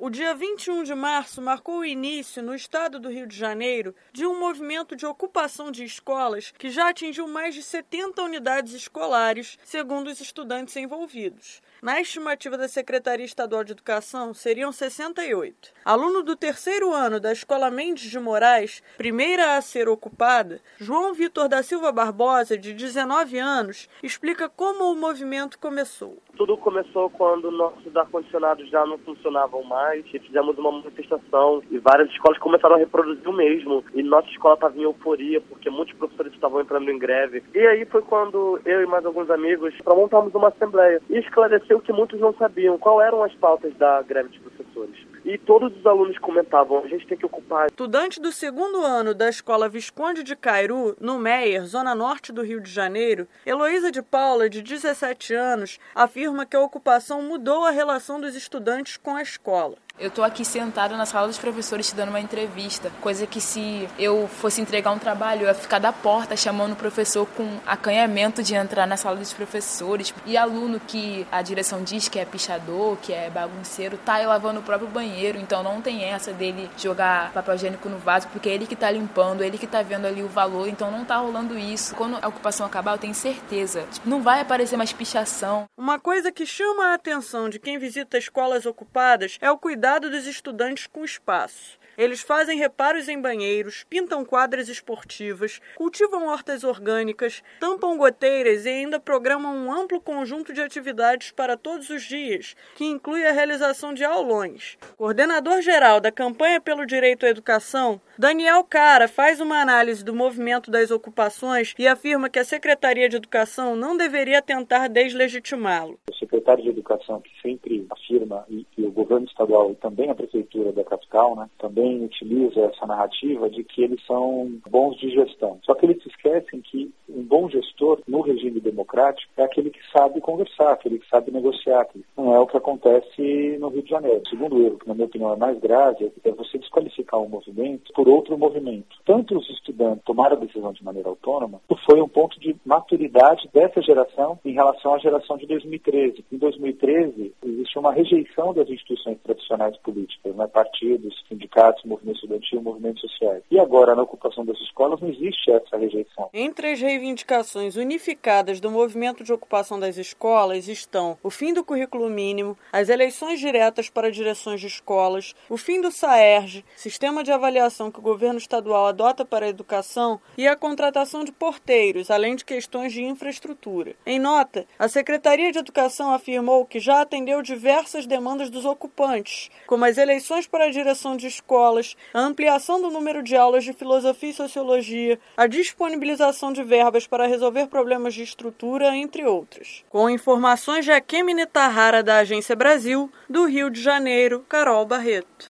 O dia 21 de março marcou o início, no estado do Rio de Janeiro, de um movimento de ocupação de escolas que já atingiu mais de 70 unidades escolares, segundo os estudantes envolvidos. Na estimativa da Secretaria Estadual de Educação, seriam 68. Aluno do terceiro ano da Escola Mendes de Moraes, primeira a ser ocupada, João Vitor da Silva Barbosa, de 19 anos, explica como o movimento começou. Tudo começou quando nossos ar-condicionados já não funcionavam mais e fizemos uma manifestação e várias escolas começaram a reproduzir o mesmo. E nossa escola estava em euforia porque muitos professores estavam entrando em greve. E aí foi quando eu e mais alguns amigos montamos uma assembleia e esclareceu que muitos não sabiam quais eram as pautas da greve dos professores. E todos os alunos comentavam, a gente tem que ocupar. Estudante do segundo ano da Escola Visconde de Cairu, no Meier, zona norte do Rio de Janeiro, Heloísa de Paula, de 17 anos, afirma que a ocupação mudou a relação dos estudantes com a escola. Eu estou aqui sentada na sala dos professores te dando uma entrevista, coisa que se eu fosse entregar um trabalho, eu ia ficar da porta chamando o professor com acanhamento de entrar na sala dos professores. E aluno que a direção diz que é pichador, que é bagunceiro, tá aí lavando o próprio banheiro, então não tem essa dele jogar papel higiênico no vaso, porque é ele que tá limpando, ele que tá vendo ali o valor, então não tá rolando isso. Quando a ocupação acabar, eu tenho certeza, não vai aparecer mais pichação. Uma coisa que chama a atenção de quem visita escolas ocupadas é o cuidado dos estudantes com o espaço. Eles fazem reparos em banheiros, pintam quadras esportivas, cultivam hortas orgânicas, tampam goteiras e ainda programam um amplo conjunto de atividades para todos os dias, que inclui a realização de aulões. Coordenador-geral da Campanha pelo Direito à Educação, Daniel Cara, faz uma análise do movimento das ocupações e afirma que a Secretaria de Educação não deveria tentar deslegitimá-lo. O secretário de Educação, que sempre afirma, e o governo estadual e também a prefeitura da capital, também utiliza essa narrativa de que eles são bons de gestão. Só que eles se esquecem que um bom gestor, no regime democrático, é aquele que sabe conversar, aquele que sabe negociar. Que não é o que acontece no Rio de Janeiro. O segundo erro, que na minha opinião é mais grave, é você desqualificar um movimento por outro movimento. Tanto os estudantes tomaram a decisão de maneira autônoma, foi um ponto de maturidade dessa geração em relação à geração de 2013. Em 2013, existe uma rejeição das instituições tradicionais políticas, partidos, sindicatos, movimento estudantil, movimentos sociais. E agora, na ocupação das escolas, não existe essa rejeição. Entre as reivindicações unificadas do movimento de ocupação das escolas estão o fim do currículo mínimo, as eleições diretas para direções de escolas, o fim do SAERJ, sistema de avaliação que o governo estadual adota para a educação, e a contratação de porteiros, além de questões de infraestrutura. Em nota, a Secretaria de Educação afirmou que já atendeu diversas demandas dos ocupantes, como as eleições para a direção de escolas, a ampliação do número de aulas de filosofia e sociologia, a disponibilização de verbas para resolver problemas de estrutura, entre outras. Com informações de Akemi Netahara, da Agência Brasil, do Rio de Janeiro, Carol Barreto.